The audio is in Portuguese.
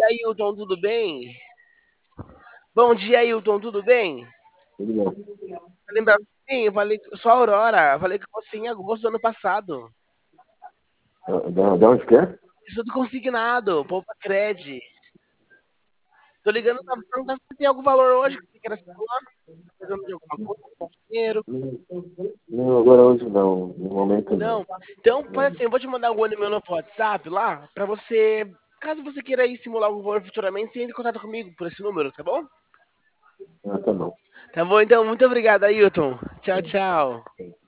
Ailton, tudo bem? Bom dia, Ailton, tudo bem? Tudo bom. Lembra? Sim, eu falei, sou a Aurora, falei com você em agosto do ano passado. Da onde que é? Isso tudo consignado, Poupa Cred. Tô ligando pra perguntar se tem algum valor hoje que você queira se falar, tá precisando de alguma coisa, algum dinheiro. Não, agora hoje não. No momento não. Não. Então, faz assim, eu vou te mandar um e-mail no WhatsApp lá, pra você, caso você queira ir simular algum valor futuramente, você entre em contato comigo por esse número, tá bom? Ah, tá bom. Tá bom, então, muito obrigado, Ailton. Tchau, tchau.